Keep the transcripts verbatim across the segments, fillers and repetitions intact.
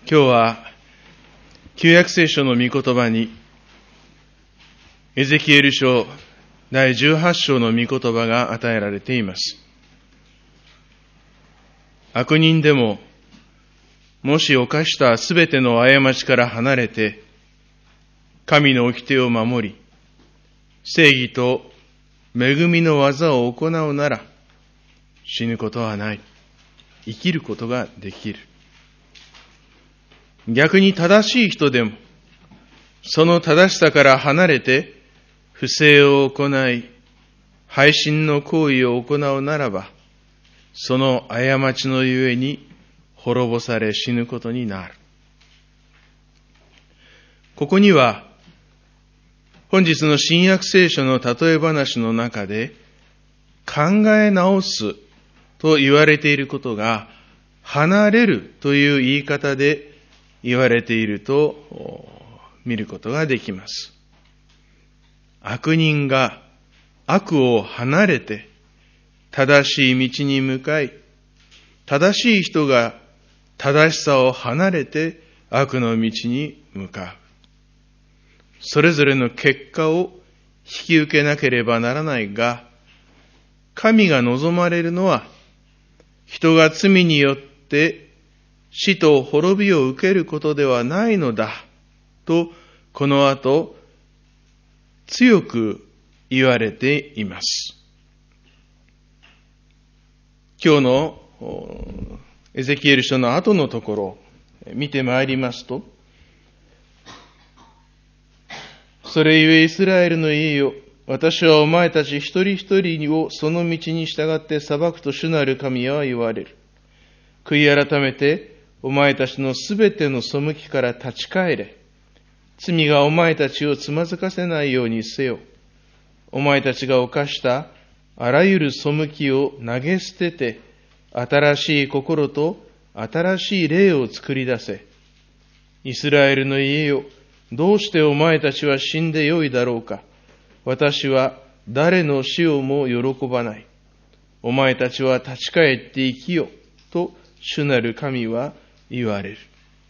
今日は旧約聖書の御言葉にエゼキエル書だいじゅうはち章の御言葉が与えられています。悪人でももし犯したすべての過ちから離れて神の掟を守り正義と恵みの技を行うなら死ぬことはない。生きることができる。逆に正しい人でもその正しさから離れて不正を行い背信の行為を行うならばその過ちのゆえに滅ぼされ死ぬことになる。ここには本日の新約聖書の例え話の中で考え直すと言われていることが離れるという言い方で言われていると見ることができます。悪人が悪を離れて正しい道に向かい、正しい人が正しさを離れて悪の道に向かう。それぞれの結果を引き受けなければならないが、神が望まれるのは人が罪によって死と滅びを受けることではないのだとこの後強く言われています。今日のエゼキエル書の後のところを見てまいりますと、それゆえイスラエルの家よ、私はお前たち一人一人をその道に従って裁くと主なる神は言われる。悔い改めてお前たちのすべての背きから立ち返れ。罪がお前たちをつまずかせないようにせよ。お前たちが犯したあらゆる背きを投げ捨てて、新しい心と新しい霊を作り出せ。イスラエルの家よ、どうしてお前たちは死んでよいだろうか。私は誰の死をも喜ばない。お前たちは立ち返って生きよ、と主なる神は言われる。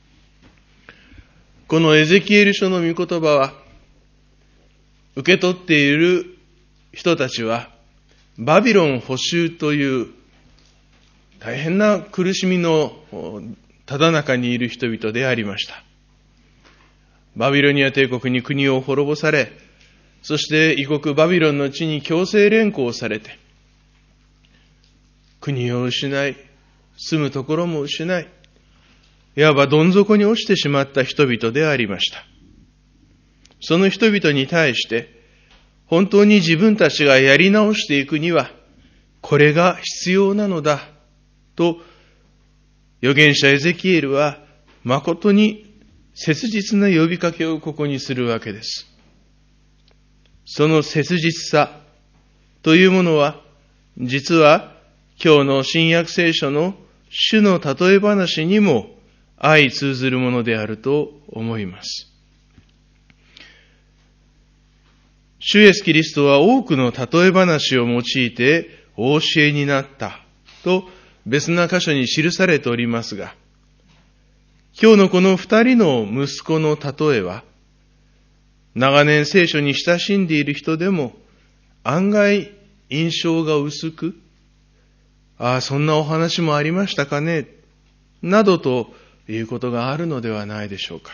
このエゼキエル書の御言葉は、受け取っている人たちは、バビロン捕囚という大変な苦しみのただ中にいる人々でありました。バビロニア帝国に国を滅ぼされ、そして異国バビロンの地に強制連行されて、国を失い、住むところも失い、いわばどん底に落ちてしまった人々でありました。その人々に対して、本当に自分たちがやり直していくには、これが必要なのだ、と、預言者エゼキエルは、誠に切実な呼びかけをここにするわけです。その切実さというものは、実は今日の新約聖書の主の例え話にも相通ずるものであると思います。主イエスキリストは多くの例え話を用いてお教えになったと別な箇所に記されておりますが、今日のこの二人の息子の例えは、長年聖書に親しんでいる人でも案外印象が薄く、ああ、そんなお話もありましたかね、などということがあるのではないでしょうか。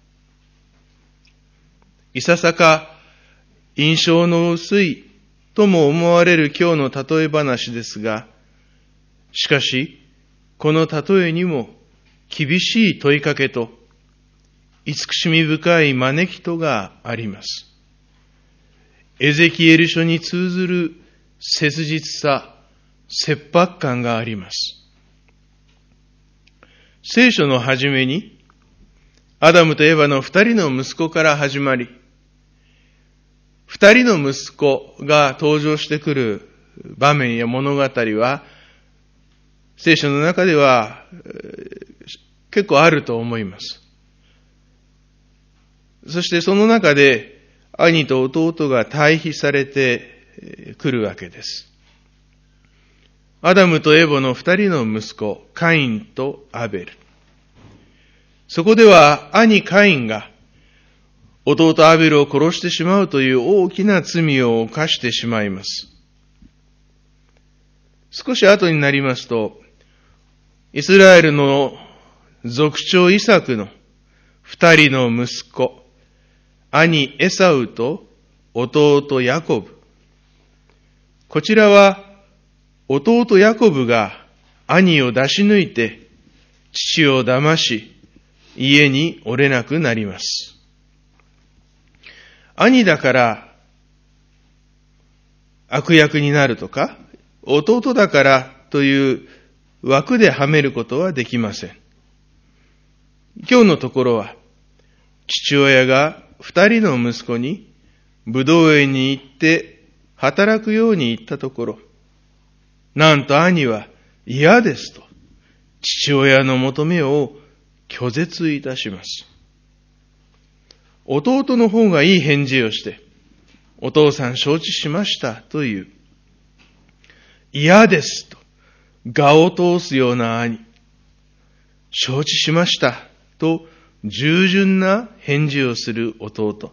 いささか印象の薄いとも思われる今日の例え話ですが、しかし、この例えにも厳しい問いかけと慈しみ深い招きとがあります。エゼキエル書に通ずる切実さ、切迫感があります。聖書の初めに、アダムとエバの二人の息子から始まり、二人の息子が登場してくる場面や物語は、聖書の中では結構あると思います。そしてその中で兄と弟が対比されてくるわけです。アダムとエボの二人の息子、カインとアベル。 そこでは兄カインが弟アベルを殺してしまうという大きな罪を犯してしまいます。少し後になりますと、イスラエルの族長イサクの二人の息子、兄エサウと弟ヤコブ。こちらは弟ヤコブが兄を出し抜いて父を騙し、家におれなくなります。兄だから悪役になるとか、弟だからという枠ではめることはできません。今日のところは、父親が二人の息子にブドウ園に行って働くように言ったところ、なんと兄は嫌ですと父親の求めを拒絶いたします。弟の方がいい返事をして、お父さん承知しましたという、嫌ですと我を通すような兄、承知しましたと従順な返事をする弟。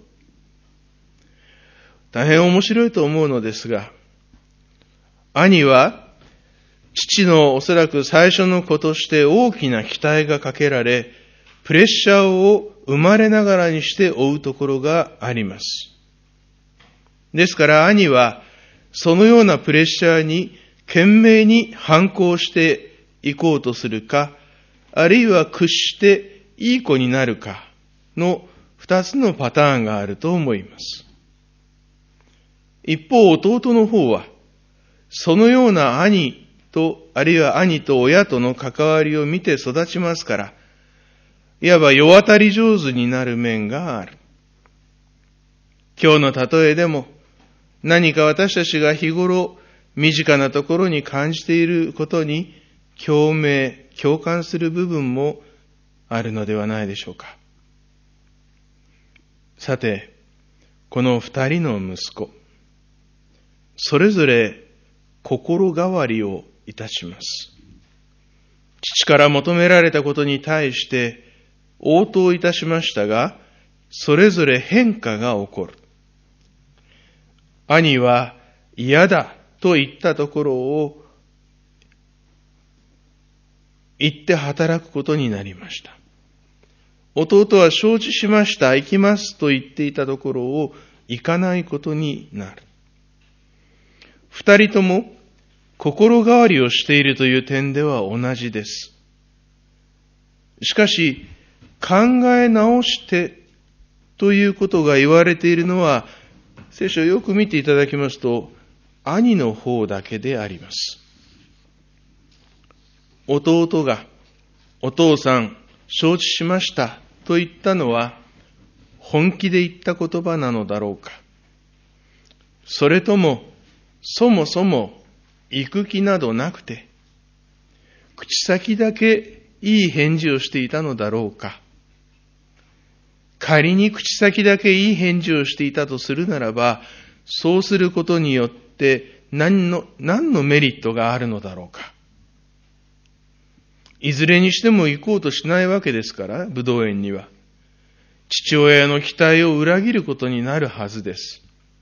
大変面白いと思うのですが、兄は父のおそらく最初の子として大きな期待がかけられ、プレッシャーを生まれながらにして追うところがあります。ですから兄はそのようなプレッシャーに懸命に反抗していこうとするか、あるいは屈していい子になるかの二つのパターンがあると思います。一方、弟の方は、そのような兄と、あるいは兄と親との関わりを見て育ちますから、いわば世渡り上手になる面がある。今日の例えでも、何か私たちが日頃身近なところに感じていることに共鳴、共感する部分もあるのではないでしょうか。さて、この二人の息子、それぞれ心変わりをいたします。父から求められたことに対して応答いたしましたが、それぞれ変化が起こる。兄は嫌だと言ったところを言って働くことになりました。弟は承知しました、行きますと言っていたところを行かないことになる。二人とも心変わりをしているという点では同じです。しかし、考え直してということが言われているのは、聖書をよく見ていただきますと、兄の方だけであります。弟が、お父さん、承知しましたと言ったのは、本気で言った言葉なのだろうか。それとも、そもそも行く気などなくて、口先だけいい返事をしていたのだろうか。仮に口先だけいい返事をしていたとするならば、そうすることによって何の、何のメリットがあるのだろうか。いずれにしても行こうとしないわけですから、ブドウ園には。父親の期待を裏切ることになるはずです。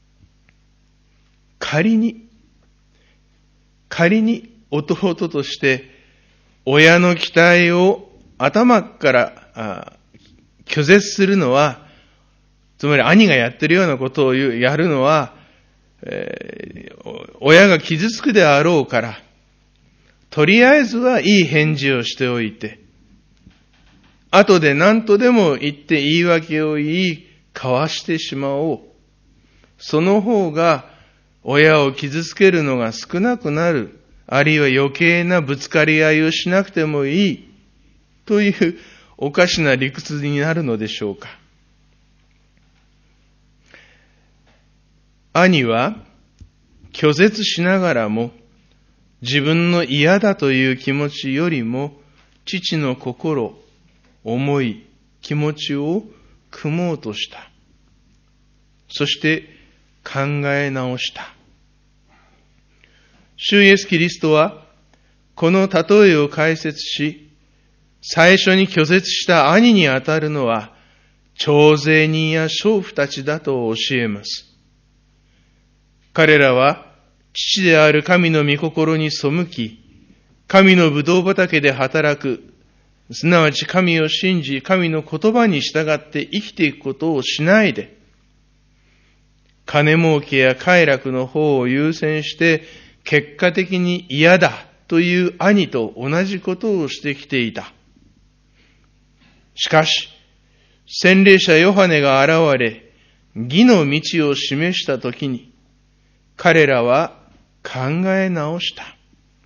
仮に、仮に弟として親の期待を頭から拒絶するのは、つまり兄がやってるようなことをやるのは、えー、親が傷つくであろうから、とりあえずはいい返事をしておいて、後で何とでも言って言い訳を言い、かわしてしまおう。その方が親を傷つけるのが少なくなる、あるいは余計なぶつかり合いをしなくてもいい、というおかしな理屈になるのでしょうか。兄は拒絶しながらも、自分の嫌だという気持ちよりも、父の心、思い、気持ちを汲もうとした。そして考え直した。主イエスキリストは、この例えを解説し、 最初に拒絶した兄にあたるのは、徴税人や娼婦たちだと教えます。彼らは、父である神の御心に背き、神の葡萄畑で働く、すなわち神を信じ、神の言葉に従って生きていくことをしないで、金儲けや快楽の方を優先して、結果的に嫌だという兄と同じことをしてきていた。しかし、洗礼者ヨハネが現れ、義の道を示したときに、彼らは考え直した。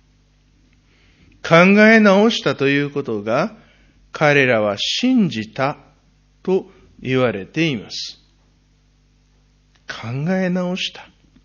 考え直したということが、彼らは信じたと言われています。考え直した。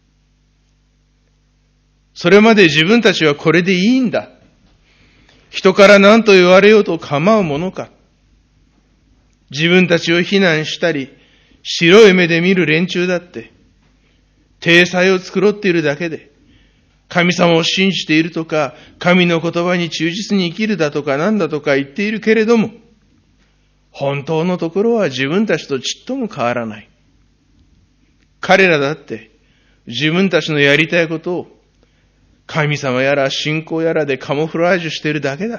それまで自分たちはこれでいいんだ。人から何と言われようと構うものか。自分たちを非難したり、白い目で見る連中だって、体裁を繕っているだけで、神様を信じているとか、神の言葉に忠実に生きるだとかなんだとか言っているけれども、本当のところは自分たちとちっとも変わらない。彼らだって自分たちのやりたいことを神様やら信仰やらでカモフラージュしているだけだ。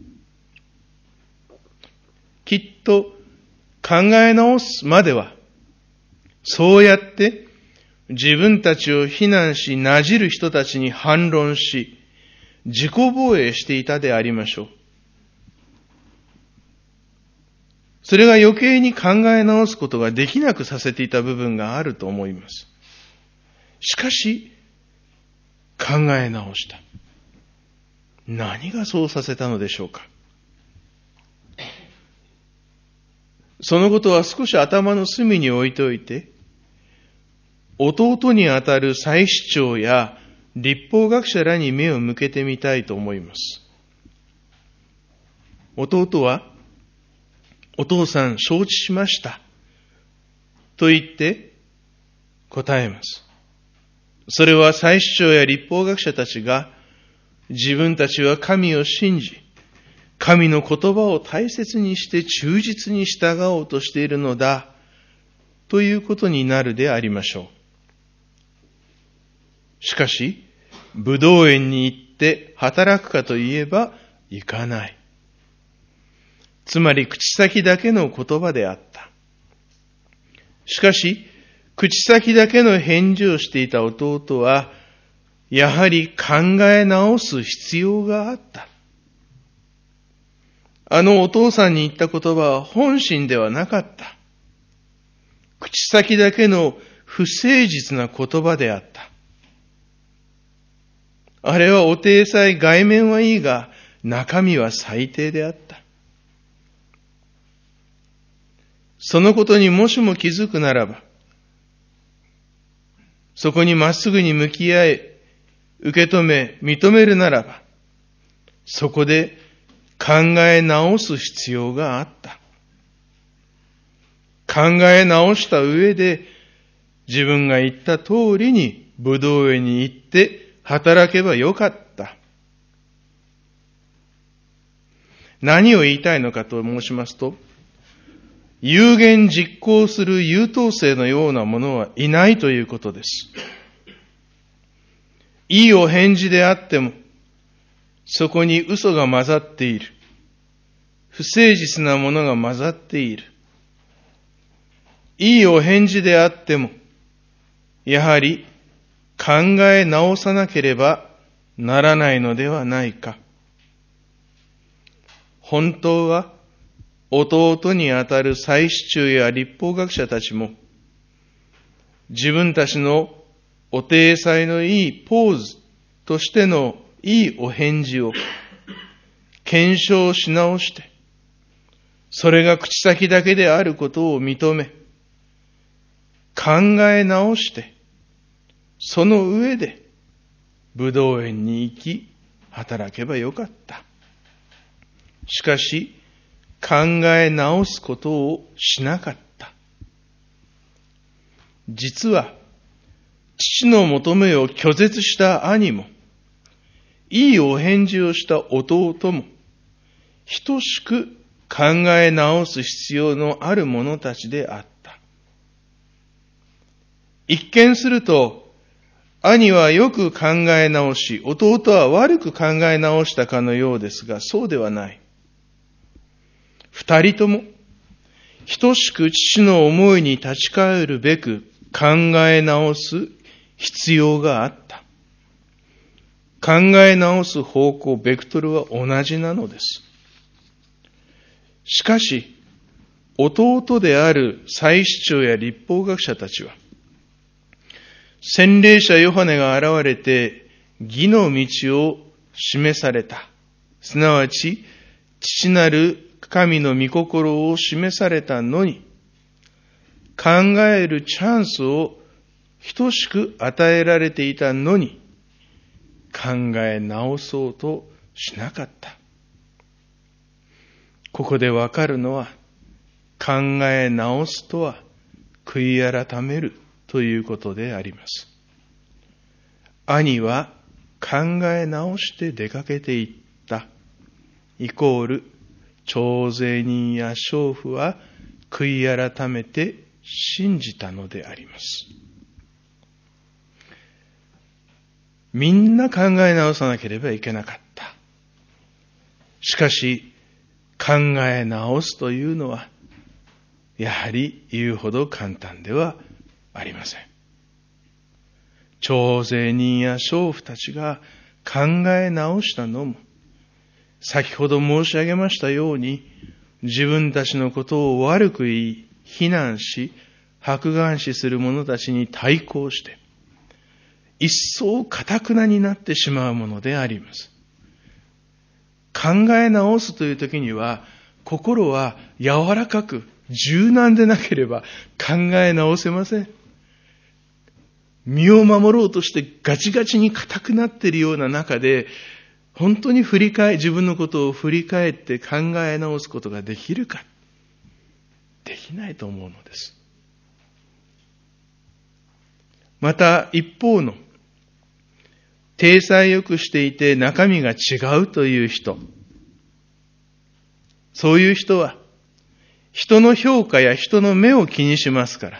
きっと考え直すまでは、そうやって自分たちを非難し、なじる人たちに反論し、自己防衛していたでありましょう。それが余計に考え直すことができなくさせていた部分があると思います。しかし、考え直した。何がそうさせたのでしょうか。そのことは少し頭の隅に置いておいて、弟にあたる祭司長や律法学者らに目を向けてみたいと思います。弟は、お父さん承知しました。と言って答えます。それは祭司長や律法学者たちが自分たちは神を信じ、神の言葉を大切にして忠実に従おうとしているのだということになるでありましょう。しかし、葡萄園に行って働くかといえば行かない。つまり口先だけの言葉であった。しかし、口先だけの返事をしていた弟は、やはり考え直す必要があった。あのお父さんに言った言葉は本心ではなかった。口先だけの不誠実な言葉であった。あれはお体裁、外面はいいが、中身は最低であった。そのことにもしも気づくならば、そこにまっすぐに向き合い、受け止め、認めるならば、そこで考え直す必要があった。考え直した上で、自分が言った通りに葡萄園に行って働けばよかった。何を言いたいのかと申しますと、有言実行する優等生のようなものはいないということです。いいお返事であっても、そこに嘘が混ざっている。不誠実なものが混ざっている。いいお返事であっても、やはり考え直さなければならないのではないか。本当は、弟にあたる祭司長や律法学者たちも、自分たちのお体裁のいいポーズとしてのいいお返事を検証し直して、それが口先だけであることを認め、考え直して、その上で葡萄園に行き働けばよかった。しかし、考え直すことをしなかった。実は、父の求めを拒絶した兄も、いいお返事をした弟も、 等しく考え直す必要のある者たちであった。一見すると、兄はよく考え直し、弟は悪く考え直したかのようですが、そうではない。二人とも、等しく父の思いに立ち返るべく考え直す必要があった。考え直す方向、ベクトルは同じなのです。しかし、弟である祭司長や律法学者たちは、洗礼者ヨハネが現れて義の道を示された。すなわち、父なる神の御心を示されたのに、考えるチャンスを等しく与えられていたのに、考え直そうとしなかった。ここでわかるのは、考え直すとは悔い改めるということであります。兄は考え直して出かけていった。イコール、徴税人や娼婦は悔い改めて信じたのであります。みんな考え直さなければいけなかった。しかし、考え直すというのは、やはり言うほど簡単ではありません。徴税人や娼婦たちが考え直したのも、先ほど申し上げましたように、自分たちのことを悪く言い、非難し、白眼視する者たちに対抗して、一層堅なになってしまうものであります。考え直すという時には、心は柔らかく柔軟でなければ考え直せません。身を守ろうとしてガチガチに硬くなっているような中で、本当に振り返、自分のことを振り返って考え直すことができるか。できないと思うのです。また一方の、体裁よくしていて中身が違うという人。そういう人は、人の評価や人の目を気にしますから。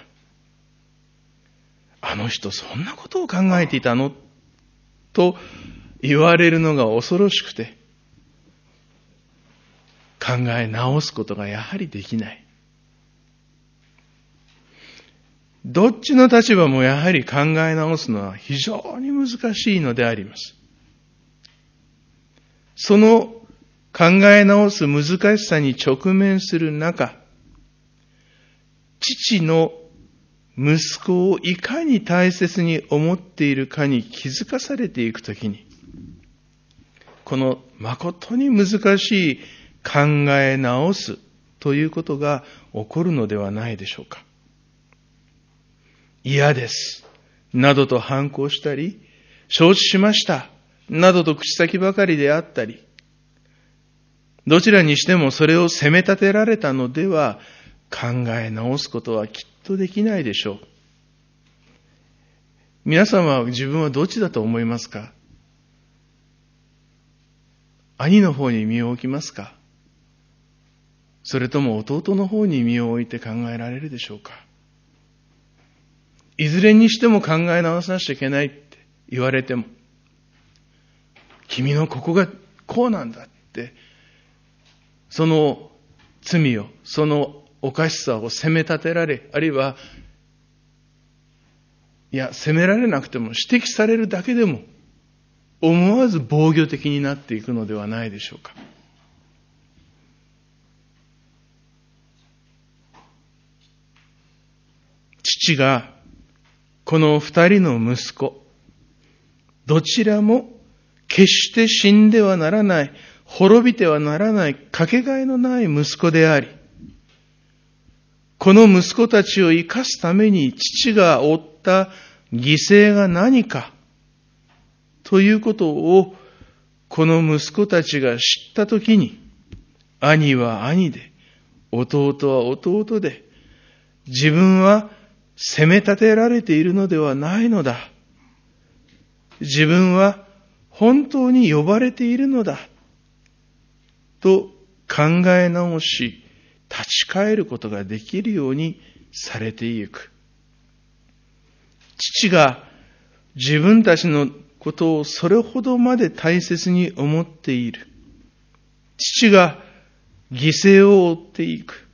あの人そんなことを考えていたのと言われるのが恐ろしくて、考え直すことがやはりできない。どっちの立場もやはり考え直すのは非常に難しいのであります。その考え直す難しさに直面する中、父の息子をいかに大切に思っているかに気づかされていくときに、この誠に難しい考え直すということが起こるのではないでしょうか。嫌です、などと反抗したり、承知しました、などと口先ばかりであったり、どちらにしてもそれを責め立てられたのでは、考え直すことはきっとできないでしょう。皆様は自分はどっちだと思いますか？兄の方に身を置きますか？それとも弟の方に身を置いて考えられるでしょうか？いずれにしても考え直さなきゃいけないって言われても、君のここがこうなんだって、その罪を、そのおかしさを責め立てられ、あるいは、いや、責められなくても指摘されるだけでも、思わず防御的になっていくのではないでしょうか。父が、この二人の息子、どちらも決して死んではならない、滅びてはならない、かけがえのない息子であり、この息子たちを生かすために父が負った犠牲が何かということをこの息子たちが知ったときに、兄は兄で、弟は弟で、自分は責め立てられているのではないのだ。自分は本当に呼ばれているのだ。と考え直し、立ち返ることができるようにされていく。父が自分たちのことをそれほどまで大切に思っている。父が犠牲を負っていく。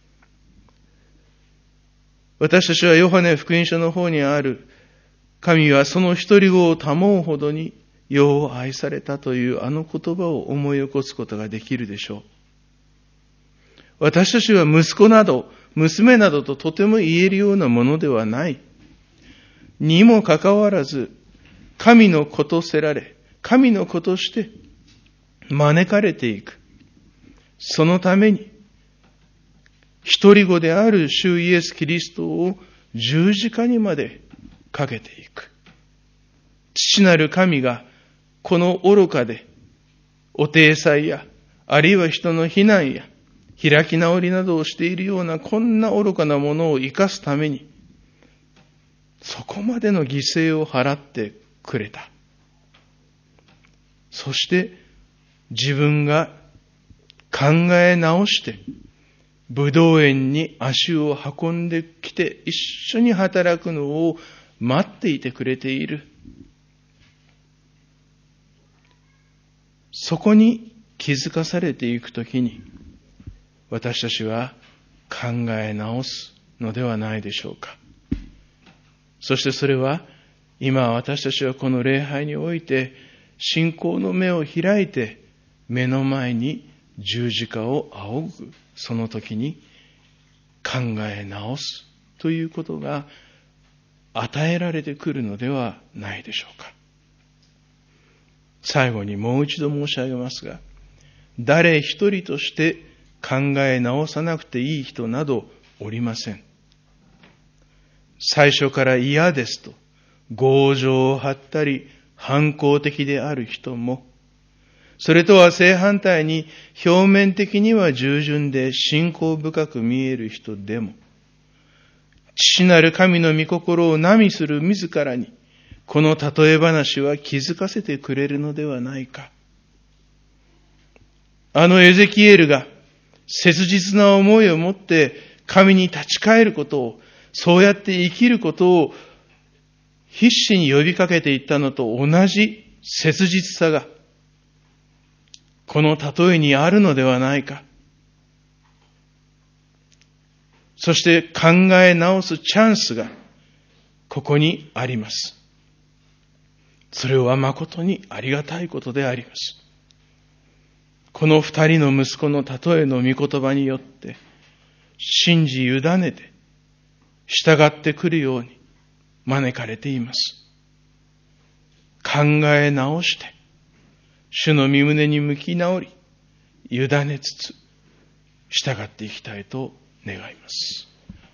私たちはヨハネ福音書の方にある、神はその一人子を賜うほどに世を愛されたというあの言葉を思い起こすことができるでしょう。私たちは息子など、娘などととても言えるようなものではない。にもかかわらず、神の子とせられ、神の子として招かれていく。そのために、一人子である主イエス・キリストを十字架にまでかけていく。父なる神が、この愚かで、お体裁や、あるいは人の非難や、開き直りなどをしているような、こんな愚かなものを生かすために、そこまでの犠牲を払ってくれた。そして、自分が考え直して、ブドウ園に足を運んできて、一緒に働くのを待っていてくれている。そこに気づかされていくときに、私たちは考え直すのではないでしょうか。そしてそれは、今私たちはこの礼拝において、信仰の目を開いて、目の前に十字架を仰ぐ、その時に考え直すということが与えられてくるのではないでしょうか。最後にもう一度申し上げますが、誰一人として考え直さなくていい人などおりません。最初から嫌ですと強情を張ったり反抗的である人も、それとは正反対に表面的には従順で信仰深く見える人でも、父なる神の御心をなみする自らに、この例え話は気づかせてくれるのではないか。あのエゼキエルが切実な思いを持って神に立ち返ることを、そうやって生きることを必死に呼びかけていったのと同じ切実さが、この例えにあるのではないか。そして考え直すチャンスがここにあります。それは誠にありがたいことであります。この二人の息子の例えの御言葉によって信じ委ねて従ってくるように招かれています。考え直して主の御胸に向き直り、委ねつつ従っていきたいと願います。